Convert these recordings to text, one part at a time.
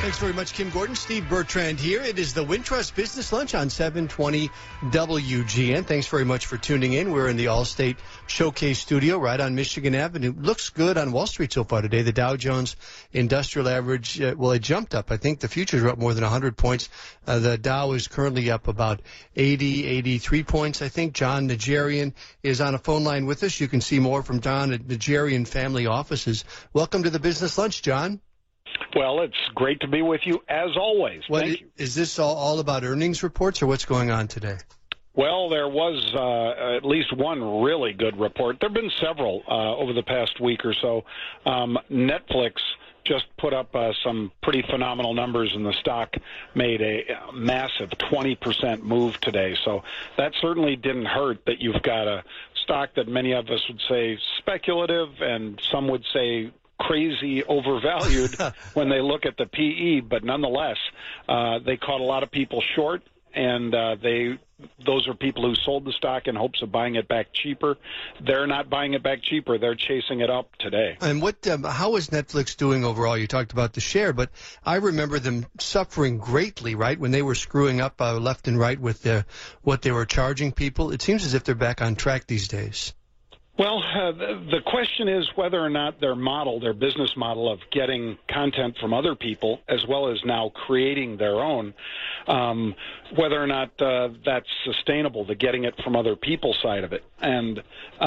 Thanks very much, Kim Gordon. Steve Bertrand here. It is the Wintrust Business Lunch on 720 WGN. Thanks very much for tuning in. We're in the Allstate Showcase Studio right on Michigan Avenue. Looks good on Wall Street so far today. The Dow Jones Industrial Average, it jumped up. I think the futures are up more than 100 points. The Dow is currently up about 83 points. I think John Najarian is on a phone line with us. You can see more from John at Najarian Family Offices. Welcome to the Business Lunch, John. Well, it's great to be with you, as always. Thank you. Is this all about earnings reports, or what's going on today? Well, there was at least one really good report. There have been several over the past week or so. Netflix just put up some pretty phenomenal numbers, and the stock made a massive 20% move today. So that certainly didn't hurt that you've got a stock that many of us would say speculative, and some would say crazy overvalued when they look at the PE, but nonetheless, they caught a lot of people short, and those are people who sold the stock in hopes of buying it back cheaper. They're not buying it back cheaper. They're chasing it up today. And how is Netflix doing overall? You talked about the share, but I remember them suffering greatly, right, when they were screwing up left and right with what they were charging people. It seems as if they're back on track these days. Well, the question is whether or not their business model of getting content from other people, as well as now creating their own, whether or not that's sustainable, the getting it from other people's side of it. And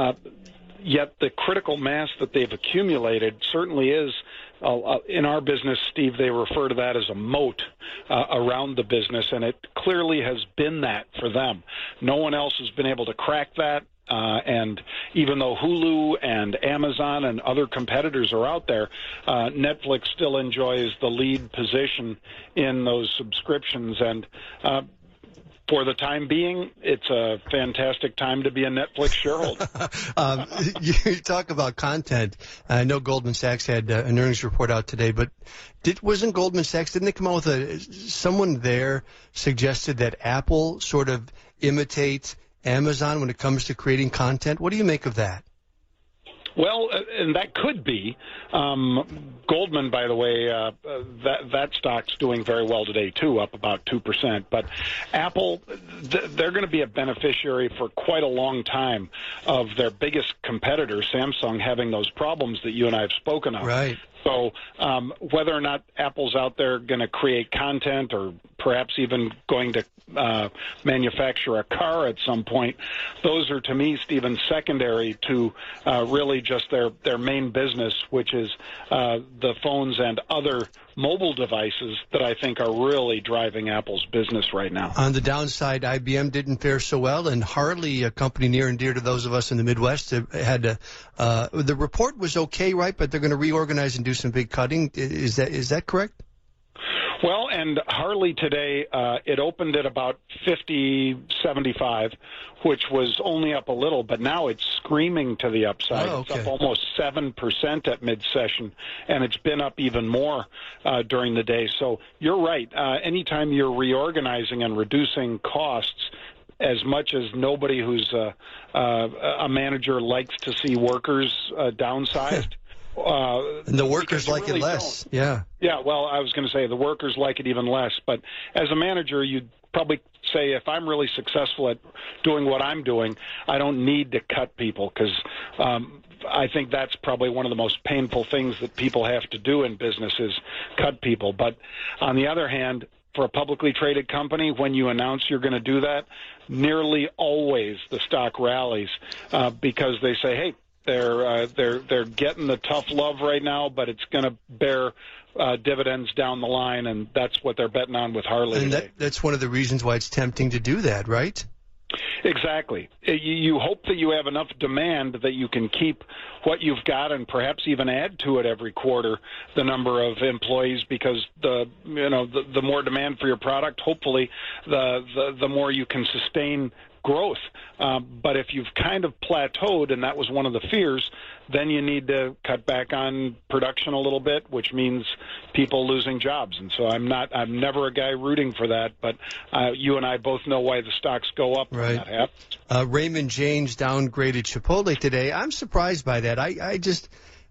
yet the critical mass that they've accumulated certainly is, in our business, Steve, they refer to that as a moat around the business, and it clearly has been that for them. No one else has been able to crack that. And even though Hulu and Amazon and other competitors are out there, Netflix still enjoys the lead position in those subscriptions. And for the time being, it's a fantastic time to be a Netflix shareholder. You talk about content. I know Goldman Sachs had an earnings report out today, but didn't Goldman Sachs, didn't they come out with someone there suggested that Apple sort of imitates Amazon when it comes to creating content? What do you make of that? Well, and that could be. Goldman, by the way, that stock's doing very well today, too, up about 2%. But Apple, they're going to be a beneficiary for quite a long time of their biggest competitor, Samsung, having those problems that you and I have spoken of. Right. So whether or not Apple's out there going to create content, or perhaps even going to manufacture a car at some point, those are, to me, Stephen, secondary to really just their main business, which is the phones and other mobile devices that I think are really driving Apple's business right now. On the downside, IBM didn't fare so well, and Harley, a company near and dear to those of us in the Midwest, had the report was okay, right? But they're going to reorganize and do some big cutting. Is that correct? Well, and Harley today, it opened at about 50.75, which was only up a little, but now it's screaming to the upside. Oh, okay. It's up almost 7% at mid-session, and it's been up even more during the day. So you're right. Anytime you're reorganizing and reducing costs, as much as nobody who's a manager likes to see workers downsized, and the workers like really it less. Don't. Yeah. Yeah, well, I was going to say the workers like it even less. But as a manager, you'd probably say, if I'm really successful at doing what I'm doing, I don't need to cut people, because I think that's probably one of the most painful things that people have to do in business is cut people. But on the other hand, for a publicly traded company, when you announce you're going to do that, nearly always the stock rallies because they say, hey, they're getting the tough love right now, but it's going to bear dividends down the line, and that's what they're betting on with Harley. And that's one of the reasons why it's tempting to do that, right? Exactly. You hope that you have enough demand that you can keep what you've got and perhaps even add to it every quarter, the number of employees, because the more demand for your product, hopefully the more you can sustain growth. But if you've kind of plateaued, and that was one of the fears, then you need to cut back on production a little bit, which means people losing jobs. And so I'm never a guy rooting for that, but you and I both know why the stocks go up when that happens. Raymond James downgraded Chipotle today. I'm surprised by that. I just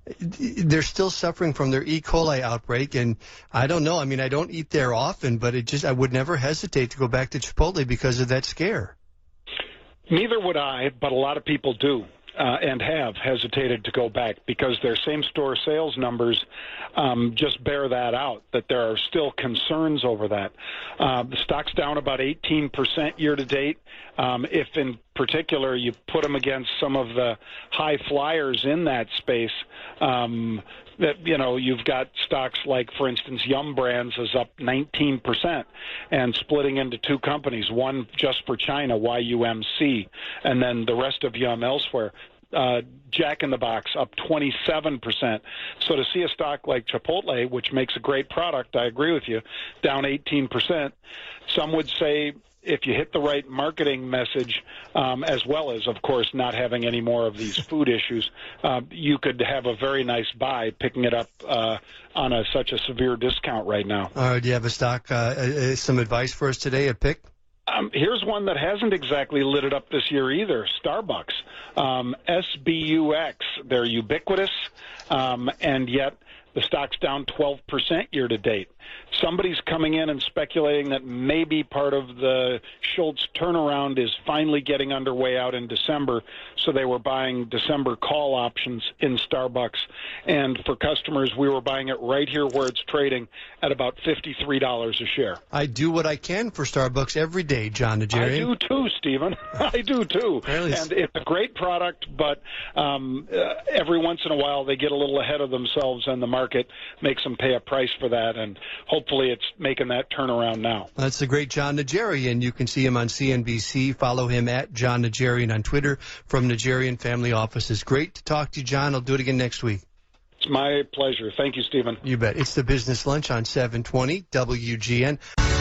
they're still suffering from their E. coli outbreak, and I don't know. I mean, I don't eat there often, but I would never hesitate to go back to Chipotle because of that scare. Neither would I, but a lot of people do. And have hesitated to go back because their same-store sales numbers just bear that out, that there are still concerns over that. The stock's down about 18% year-to-date. If in particular you put them against some of the high flyers in that space, that, you know, you've got stocks like, for instance, Yum Brands is up 19% and splitting into two companies, one just for China, YUMC, and then the rest of Yum elsewhere. Jack in the Box up 27%. So to see a stock like Chipotle, which makes a great product, I agree with you, down 18%, some would say if you hit the right marketing message, as well as, of course, not having any more of these food issues, you could have a very nice buy picking it up on such a severe discount right now. Do you have a stock, some advice for us today, a pick? Here's one that hasn't exactly lit it up this year either, Starbucks. SBUX, they're ubiquitous, and yet the stock's down 12% year-to-date. Somebody's coming in and speculating that maybe part of the Schultz turnaround is finally getting underway out in December, so they were buying December call options in Starbucks. And for customers, we were buying it right here where it's trading at about $53 a share. I do what I can for Starbucks every day, John Najarian. I do too, Stephen. I do too. Really? And it's a great product, but every once in a while they get a little ahead of themselves and the market makes them pay a price for that, and hopefully it's making that turnaround now. That's the great John Najarian. You can see him on CNBC. Follow him at John Najarian on Twitter from Najarian Family Offices. Great to talk to you, John. I'll do it again next week. It's my pleasure. Thank you, Stephen. You bet. It's the Business Lunch on 720 WGN.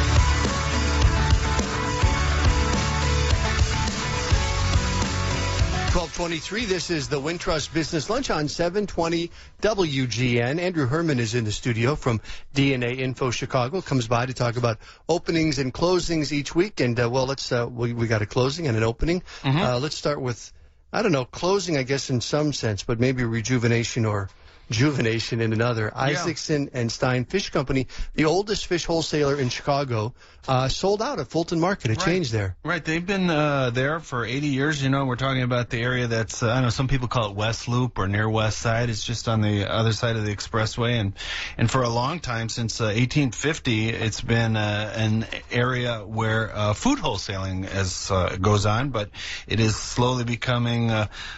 $12:23. This is the Wintrust Business Lunch on 720 WGN. Andrew Herman is in the studio from DNA Info Chicago. Comes by to talk about openings and closings each week. And we got a closing and an opening. Let's start with, I don't know, closing, I guess, in some sense, but maybe rejuvenation or juvenation in another. Yeah. Isaacson and Stein Fish Company, the oldest fish wholesaler in Chicago, sold out at Fulton Market. A change there. Right. They've been there for 80 years. You know, we're talking about the area that's, I know some people call it West Loop or near West Side. It's just on the other side of the expressway. And for a long time, since 1850, it's been an area where food wholesaling goes on, but it is slowly becoming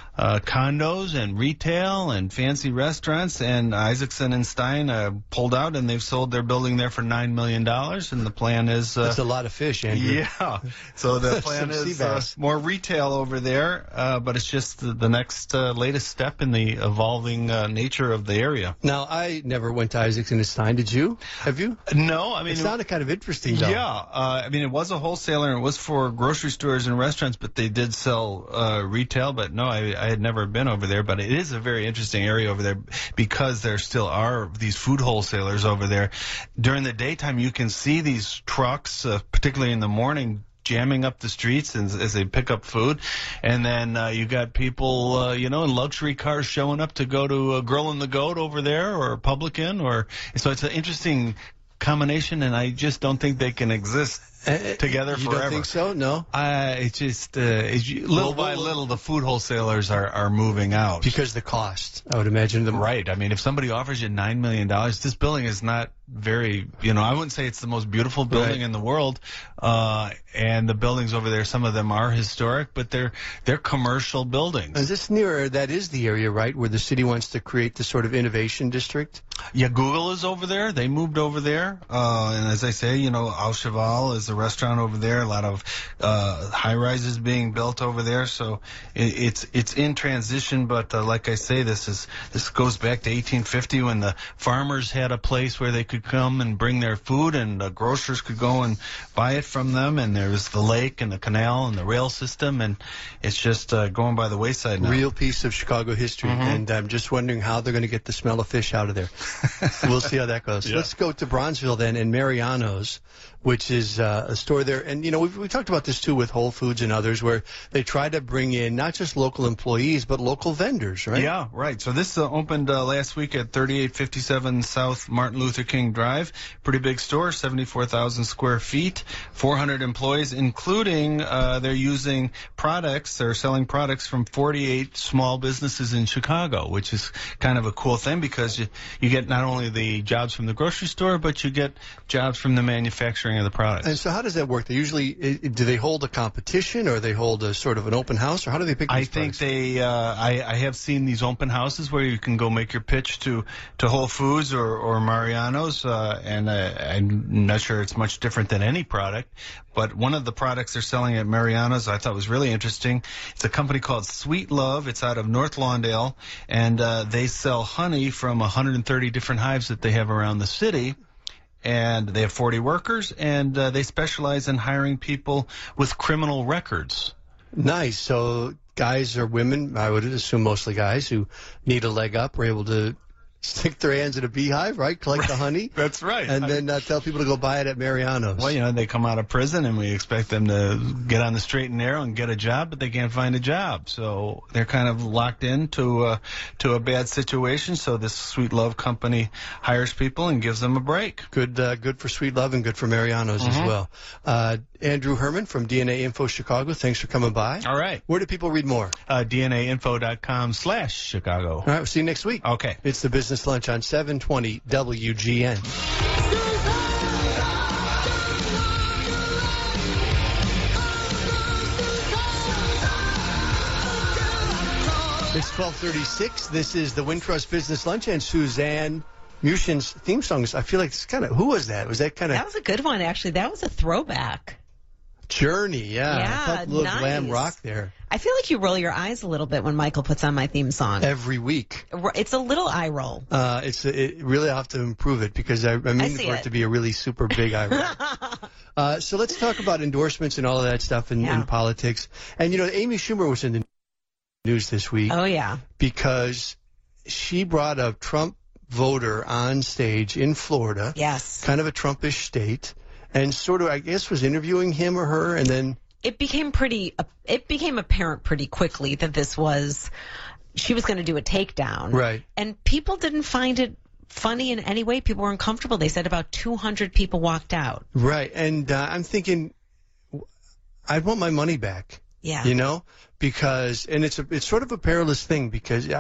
condos and retail and fancy restaurants, and Isaacson and Stein pulled out, and they've sold their building there for $9 million, and the plan is... That's a lot of fish, Andrew. Yeah. So the plan is more retail over there, but it's just the next latest step in the evolving nature of the area. Now, I never went to Isaacson and Stein. Did you? Have you? No. I mean, it sounded kind of interesting, though. Yeah. I mean, it was a wholesaler, and it was for grocery stores and restaurants, but they did sell retail, but no, I had never been over there, but it is a very interesting area over there because there still are these food wholesalers over there. During the daytime, you can see these trucks, particularly in the morning, jamming up the streets as they pick up food. And then you got people, in luxury cars showing up to go to Grill and the Goat over there or Publican. So it's an interesting combination, and I just don't think they can exist together forever. You don't think so? No? It's just little by little, the food wholesalers are moving out. Because the cost, I would imagine. Right. I mean, if somebody offers you $9 million, this building is not very, I wouldn't say it's the most beautiful building in the world. And the buildings over there, some of them are historic, but they're commercial buildings. Is this that is the area, right, where the city wants to create this sort of innovation district? Yeah, Google is over there. They moved over there. And as I say, Al Cheval is a restaurant over there. A lot of high-rises being built over there. So it's in transition, but like I say, this goes back to 1850 when the farmers had a place where they could come and bring their food, and grocers could go and buy it from them, and there was the lake and the canal and the rail system, and it's just going by the wayside now. Real piece of Chicago history, and I'm just wondering how they're going to get the smell of fish out of there. We'll see how that goes. Yeah. Let's go to Bronzeville then, and Mariano's. which is a store there. And, you know, we talked about this, too, with Whole Foods and others, where they try to bring in not just local employees, but local vendors, right? Yeah, right. So this opened last week at 3857 South Martin Luther King Drive. Pretty big store, 74,000 square feet, 400 employees, including they're using products. They're selling products from 48 small businesses in Chicago, which is kind of a cool thing because you get not only the jobs from the grocery store, but you get jobs from the manufacturing of the products. And so how does that work? They usually, do they hold a competition, or they hold a sort of an open house, or how do they pick these products? I have seen these open houses where you can go make your pitch to Whole Foods or Mariano's, and I'm not sure it's much different than any product, but one of the products they're selling at Mariano's I thought was really interesting. It's a company called Sweet Love. It's out of North Lawndale, and they sell honey from 130 different hives that they have around the city. And they have 40 workers, and they specialize in hiring people with criminal records. Nice. So guys or women, I would assume mostly guys, who need a leg up, are able to stick their hands in a beehive, right? Collect the honey. That's right. And then tell people to go buy it at Mariano's. Well, you know, they come out of prison, and we expect them to get on the straight and narrow and get a job, but they can't find a job. So they're kind of locked into a bad situation. So this Sweet Love company hires people and gives them a break. Good for Sweet Love and good for Mariano's as well. Andrew Herman from DNA Info Chicago, thanks for coming by. All right. Where do people read more? DNAinfo.com/Chicago. All right, we'll see you next week. Okay. It's the Business Lunch on 720 WGN. It's 12:36. This is the Wintrust Business Lunch, and Suzanne Mushin's theme songs. I feel like it's kind of, who was that? Was that kind of... That was a good one, actually. That was a throwback. Journey, yeah. Yeah, I felt a little nice. glam rock there. I feel like you roll your eyes a little bit when Michael puts on my theme song. Every week. It's a little eye roll. It really have to improve it because I mean for it to be a really super big eye roll. So let's talk about endorsements and all of that stuff in politics. And, you know, Amy Schumer was in the news this week. Oh, yeah. Because she brought a Trump voter on stage in Florida. Yes. Kind of a Trumpish state. And sort of, I guess, was interviewing him or her, and then... It became apparent pretty quickly that she was going to do a takedown. Right. And people didn't find it funny in any way. People were uncomfortable. They said about 200 people walked out. Right. And I'm thinking, I want my money back. Yeah. You know? Because, and it's sort of a perilous thing because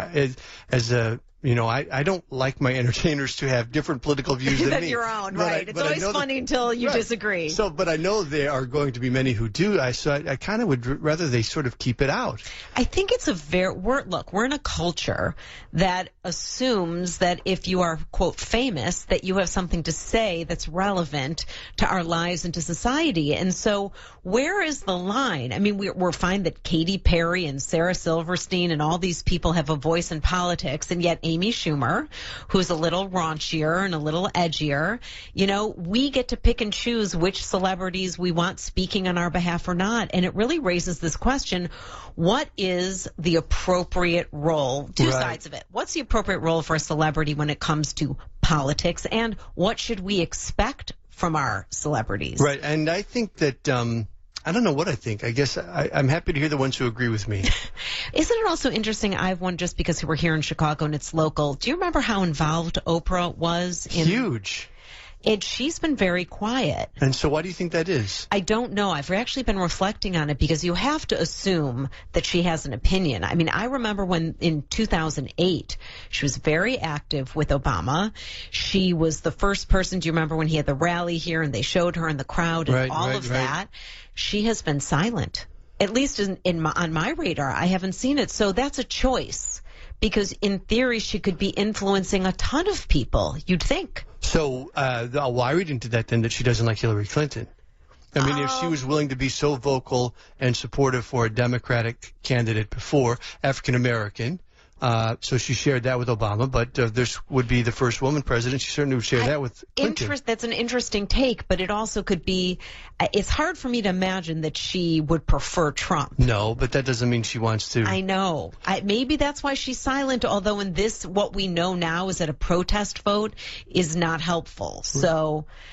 as a... You know, I don't like my entertainers to have different political views than me. Your own, right? It's always funny until you disagree. So, but I know there are going to be many who do. I kind of would rather they sort of keep it out. I think it's we're in a culture that assumes that if you are, quote, famous, that you have something to say that's relevant to our lives and to society. And so where is the line? I mean, we're fine that Katy Perry and Sarah Silverstein and all these people have a voice in politics, and yet Amy Schumer, who's a little raunchier and a little edgier, you know, we get to pick and choose which celebrities we want speaking on our behalf or not. And it really raises this question, what is the appropriate role? Two sides of it. What's the appropriate role for a celebrity when it comes to politics, and what should we expect from our celebrities? Right. And I think that... I don't know what I think. I guess I'm happy to hear the ones who agree with me. Isn't it also interesting? I have one just because we're here in Chicago and it's local. Do you remember how involved Oprah was? Huge. She's been very quiet. And so why do you think that is? I don't know. I've actually been reflecting on it because you have to assume that she has an opinion. I mean, I remember when in 2008, she was very active with Obama. She was the first person, do you remember when he had the rally here and they showed her in the crowd and all of that? She has been silent. At least on my radar, I haven't seen it. So that's a choice. Because in theory, she could be influencing a ton of people, you'd think. So why read into that then that she doesn't like Hillary Clinton? I mean, if she was willing to be so vocal and supportive for a Democratic candidate before, African-American, so she shared that with Obama, but this would be the first woman president. She certainly would share that with Clinton. That's an interesting take, but it also could be, it's hard for me to imagine that she would prefer Trump. No, but that doesn't mean she wants to. I know. Maybe that's why she's silent, although in this, what we know now is that a protest vote is not helpful. So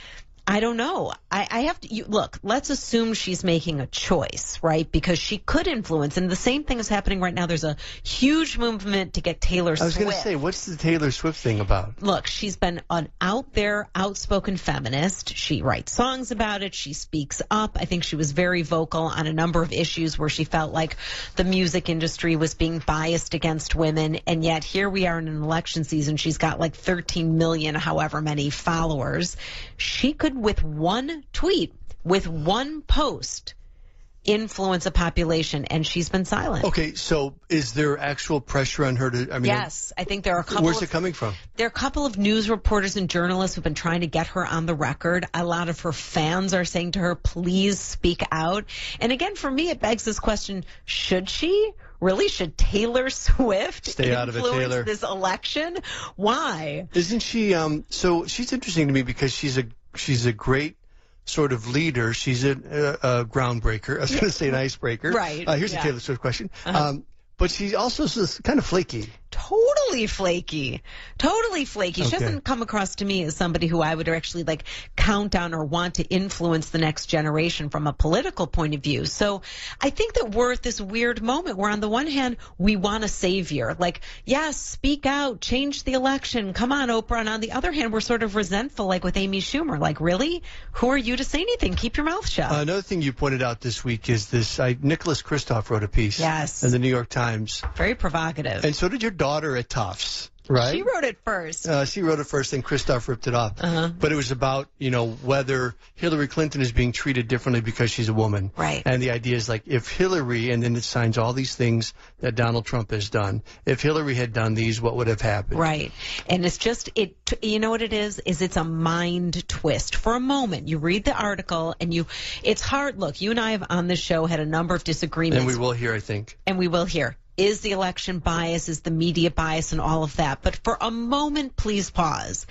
I don't know. I have to look. Let's assume she's making a choice, right? Because she could influence, and the same thing is happening right now. There's a huge movement to get Taylor Swift. I was going to say, what's the Taylor Swift thing about? Look, she's been an out there, outspoken feminist. She writes songs about it. She speaks up. I think she was very vocal on a number of issues where she felt like the music industry was being biased against women, and yet here we are in an election season. She's got like 13 million, however many followers. She could, with one tweet, with one post, influence a population, and she's been silent. Okay, so is there actual pressure on her to? I mean, yes, I think there are a couple. Where's it coming from? There are a couple of news reporters and journalists who've been trying to get her on the record. A lot of her fans are saying to her, please speak out. And again, for me, it begs this question, should she? Really? Should Taylor Swift stay out of it, Taylor, this election? Why? Isn't she, so she's interesting to me because she's a great sort of leader. She's a groundbreaker. I was going to say an icebreaker. Right. Here's a Taylor Swift question. But she's also kind of flaky. Totally flaky. Totally flaky. She doesn't come across to me as somebody who I would actually like count on or want to influence the next generation from a political point of view. So I think that we're at this weird moment where on the one hand, we want a savior. Like, yes, speak out, change the election. Come on, Oprah. And on the other hand, we're sort of resentful, like with Amy Schumer. Like, really? Who are you to say anything? Keep your mouth shut. Another thing you pointed out this week is this, Nicholas Kristof wrote a piece. Yes. In the New York Times. Very provocative. And so did your daughter at Tufts, right? She wrote it first. She wrote it first, and Kristof ripped it off. But it was about, whether Hillary Clinton is being treated differently because she's a woman. Right. And the idea is like, if Hillary, and then it signs all these things that Donald Trump has done, if Hillary had done these, what would have happened? Right. And it's just, you know what it is it's a mind twist. For a moment, you read the article, and it's hard. Look, you and I have on this show had a number of disagreements. And we will hear, I think. And we will hear. Is the election bias? Is the media bias and all of that? But for a moment, please pause.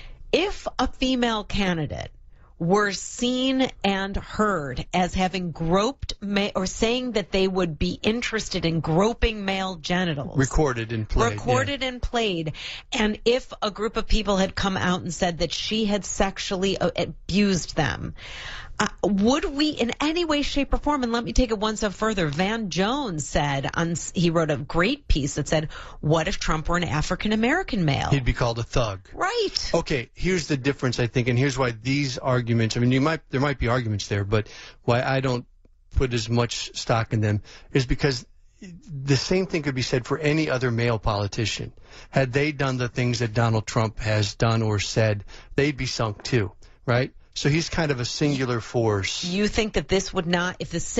If a female candidate were seen and heard as having groped or saying that they would be interested in groping male genitals. Recorded and played. And if a group of people had come out and said that she had sexually abused them, would we in any way, shape, or form, and let me take it one step further, Van Jones said, he wrote a great piece that said, what if Trump were an African-American male? He'd be called a thug. Right. Okay, here's the difference, I think, and here's why these arguments, I mean, there might be arguments there, but why I don't put as much stock in them is because the same thing could be said for any other male politician. Had they done the things that Donald Trump has done or said, they'd be sunk too, right? So he's kind of a singular force. You think that this would not,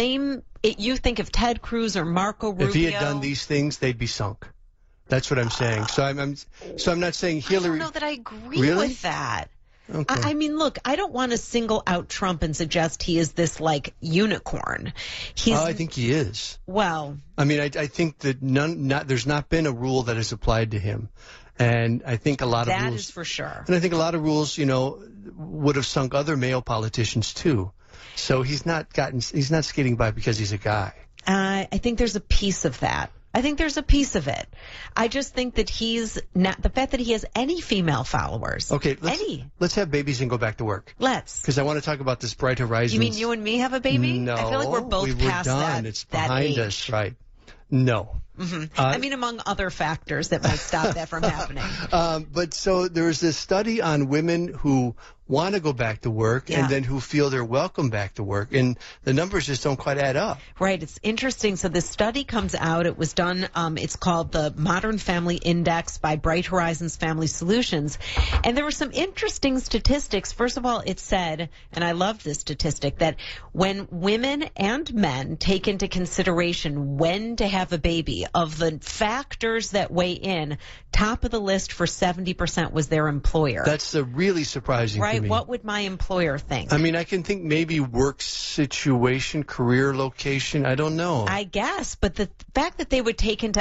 you think if Ted Cruz or Marco Rubio. If he had done these things, they'd be sunk. That's what I'm saying. So I'm not saying Hillary. I don't know that I agree with that. Okay. I mean, look, I don't want to single out Trump and suggest he is this like unicorn. I think he is. Well, I mean, I think that there's not been a rule that has applied to him. And I think a lot of rules. That is for sure. And I think a lot of rules, would have sunk other male politicians too. So he's not skating by because he's a guy. I think there's a piece of that. I think there's a piece of it. I just think that he's not, the fact that he has any female followers. Okay, let's have babies and go back to work. Let's. Because I want to talk about this Bright Horizons. You mean you and me have a baby? No. I feel like we're both past done. that. It's behind that us, right? No. Mm-hmm. I mean, among other factors that might stop that from happening. But so there's this study on women who want to go back to work and then who feel they're welcome back to work. And the numbers just don't quite add up. Right. It's interesting. So this study comes out. It was done. It's called the Modern Family Index by Bright Horizons Family Solutions. And there were some interesting statistics. First of all, it said, and I love this statistic, that when women and men take into consideration when to have a baby, of the factors that weigh in, top of the list for 70% was their employer. That's really surprising to me. What would my employer think? I mean, I can think maybe work situation, career location. I don't know. I guess. But the fact that they would take into,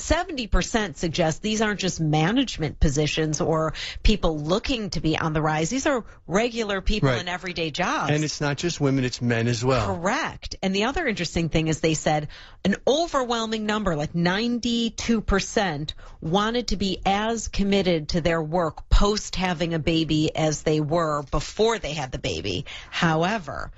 70% suggests these aren't just management positions or people looking to be on the rise. These are regular people in everyday jobs. And it's not just women, it's men as well. Correct. And the other interesting thing is they said an overwhelming number, like that 92% wanted to be as committed to their work post having a baby as they were before they had the baby. However,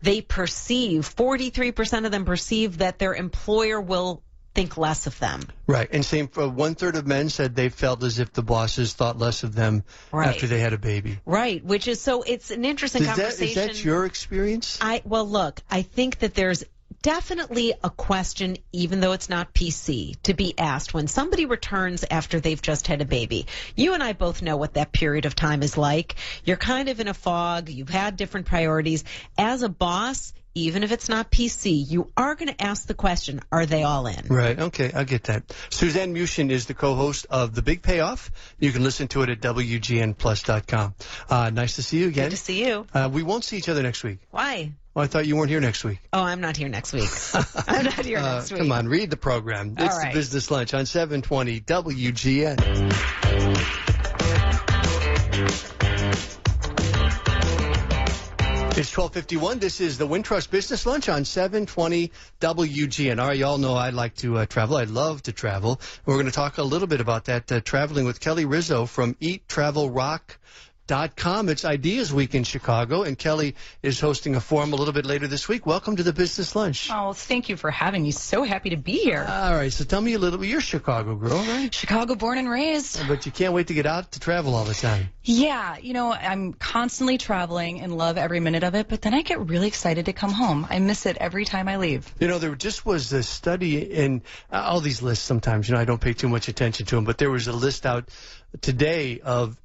43% of them perceive that their employer will think less of them. Right. And same for 1/3 of men said they felt as if the bosses thought less of them after they had a baby. Right. Which is, so it's an interesting conversation. Is that your experience? Well, look, I think that there's definitely a question, even though it's not PC, to be asked when somebody returns after they've just had a baby. You and I both know what that period of time is like. You're kind of in a fog. You've had different priorities. As a boss, even if it's not PC, you are going to ask the question, are they all in? Right. Okay. I get that. Suzanne Mushin is the co-host of The Big Payoff. You can listen to it at WGNplus.com. Nice to see you again. Good to see you. We won't see each other next week. Why? Well, I thought you weren't here next week. Oh, I'm not here next week. I'm not here next week. Come on, read the program. It's right. The Business Lunch on 720 WGN. It's 12:51. This is the Wintrust Business Lunch on 720 WGN. All right, y'all know I like to travel. I love to travel. We're going to talk a little bit about that, traveling with Kelly Rizzo from EatTravelRock.com. It's Ideas Week in Chicago, and Kelly is hosting a forum a little bit later this week. Welcome to the Business Lunch. Oh, thank you for having me. So happy to be here. All right, so tell me a little bit. You're a Chicago girl, right? Chicago born and raised. But you can't wait to get out to travel all the time. Yeah, I'm constantly traveling and love every minute of it, but then I get really excited to come home. I miss it every time I leave. There just was a study in all these lists sometimes. I don't pay too much attention to them, but there was a list out today of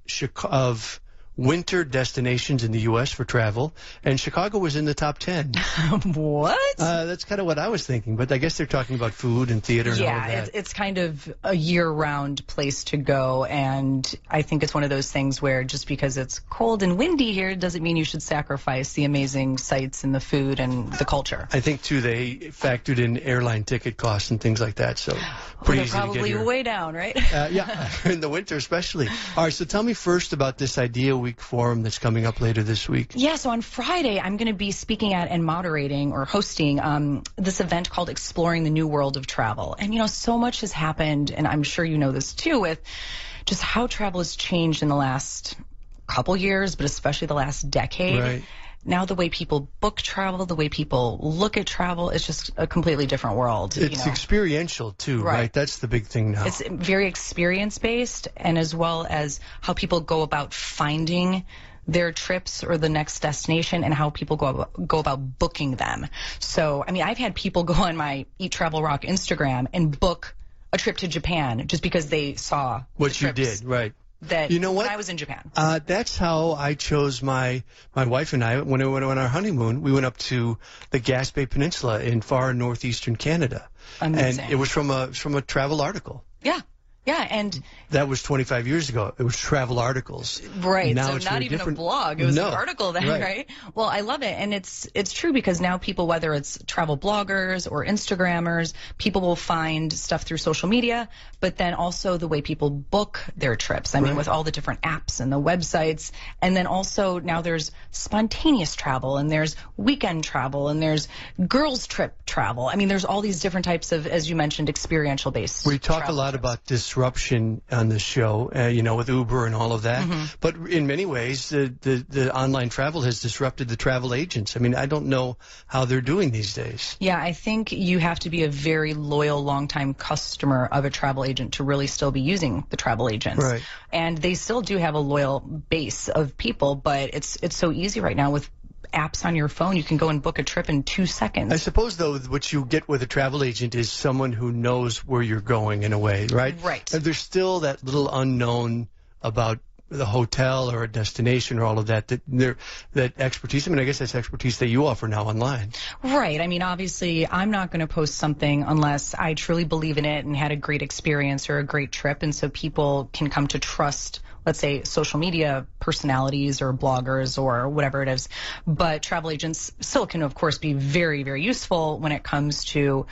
winter destinations in the U.S. for travel, and Chicago was in the top 10. What? That's kind of what I was thinking, but I guess they're talking about food and theater and all of that. Yeah, it's kind of a year-round place to go, and I think it's one of those things where just because it's cold and windy here doesn't mean you should sacrifice the amazing sights and the food and the culture. I think, too, they factored in airline ticket costs and things like that, so pretty easy to get here. Probably way down, right? Yeah, in the winter especially. All right, so tell me first about this Idea Week forum that's coming up later this week. Yeah, so on Friday, I'm going to be speaking at and moderating or hosting this event called Exploring the New World of Travel. And, so much has happened, and I'm sure you know this too, with just how travel has changed in the last couple years, but especially the last decade. Right. Now the way people book travel, the way people look at travel, it's just a completely different world. It's experiential, too, right? That's the big thing now. It's very experience-based, and as well as how people go about finding their trips or the next destination and how people go about booking them. So, I've had people go on my Eat Travel Rock Instagram and book a trip to Japan just because they saw what you did, right? That when I was in Japan. That's how I chose my wife and I when we went on our honeymoon. We went up to the Gaspé Peninsula in far northeastern Canada. Amazing. And it was from a travel article. Yeah, and that was 25 years ago. It was travel articles. Right. Now so it's not even different. A blog. It was an article then, right? Well, I love it. And it's true because now people, whether it's travel bloggers or Instagrammers, people will find stuff through social media, but then also the way people book their trips. With all the different apps and the websites. And then also now there's spontaneous travel and there's weekend travel and there's girls trip travel. There's all these different types of, as you mentioned, experiential based. We talk a lot trips. about disruption on this show, with Uber and all of that. Mm-hmm. But in many ways, the online travel has disrupted the travel agents. I don't know how they're doing these days. Yeah, I think you have to be a very loyal, longtime customer of a travel agent to really still be using the travel agents. Right. And they still do have a loyal base of people, but it's so easy right now with apps on your phone. You can go and book a trip in 2 seconds. I suppose, though, what you get with a travel agent is someone who knows where you're going in a way, right? Right. And there's still that little unknown about the hotel or a destination or all of that expertise. I guess that's expertise that you offer now online. Right. Obviously, I'm not going to post something unless I truly believe in it and had a great experience or a great trip. And so people can come to trust, let's say, social media personalities or bloggers or whatever it is. But travel agents still can, of course, be very, very useful when it comes to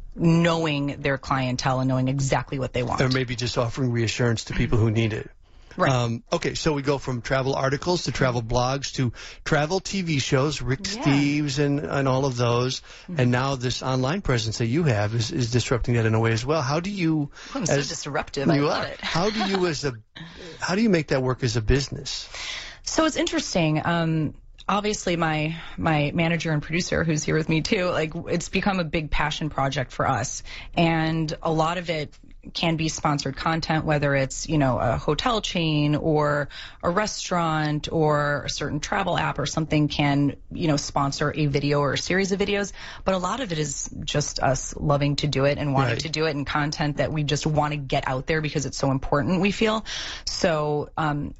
knowing their clientele and knowing exactly what they want. Or maybe just offering reassurance to people who need it. Right. Okay, so we go from travel articles to travel blogs to travel TV shows, Rick Steves and all of those, and now this online presence that you have is disrupting that in a way as well. How do you? I'm so disruptive. I love it. How do you make that work as a business? So it's interesting. Obviously, my manager and producer, who's here with me too, like it's become a big passion project for us, and a lot of it can be sponsored content, whether it's, a hotel chain or a restaurant or a certain travel app or something can, sponsor a video or a series of videos. But a lot of it is just us loving to do it and wanting to do it, and content that we just want to get out there because it's so important, we feel. So,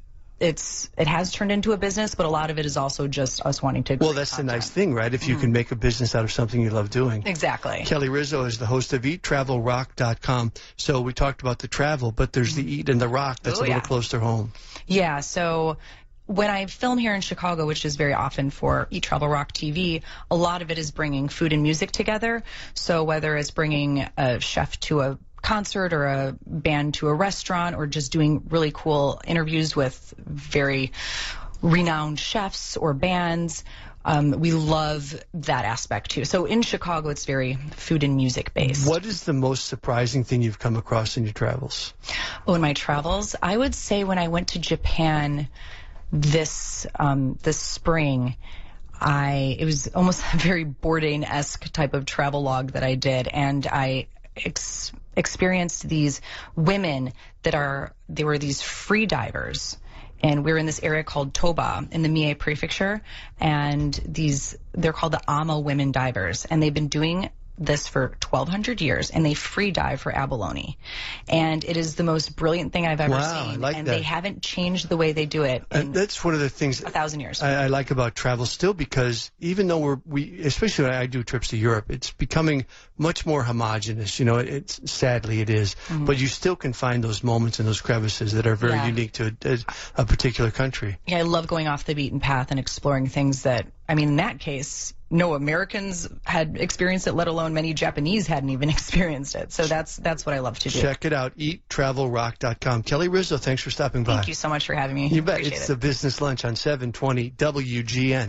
it has turned into a business, but a lot of it is also just us wanting to. Well, that's the nice thing, right? If you can make a business out of something you love doing. Exactly. Kelly Rizzo is the host of EatTravelRock.com. So we talked about the travel, but there's the eat and the rock that's a little closer home. Yeah. So when I film here in Chicago, which is very often for Eat Travel Rock TV, a lot of it is bringing food and music together. So whether it's bringing a chef to a concert or a band to a restaurant, or just doing really cool interviews with very renowned chefs or bands, we love that aspect too. So in Chicago, it's very food and music based. What is the most surprising thing you've come across in your travels? Oh, in my travels, I would say when I went to Japan this spring, it was almost a very Bourdain-esque type of travel log that I did, and I experienced these women they were these free divers, and we were in this area called Toba in the Mie Prefecture, and they're called the Ama women divers, and they've been doing this for 1,200 years, and they free dive for abalone, and it is the most brilliant thing I've ever seen. Like and that. They haven't changed the way they do it. And that's one of the things 1,000 years. I like about travel still, because even though especially when I do trips to Europe, it's becoming much more homogenous. Sadly it is, but you still can find those moments and those crevices that are very unique to a particular country. Yeah, I love going off the beaten path and exploring things that, in that case, no Americans had experienced it, let alone many Japanese hadn't even experienced it. So that's what I love to do. Check it out, EatTravelRock.com. Kelly Rizzo, thanks for stopping by. Thank you so much for having me. You bet. Appreciate It's it. the Business Lunch on 720 WGN.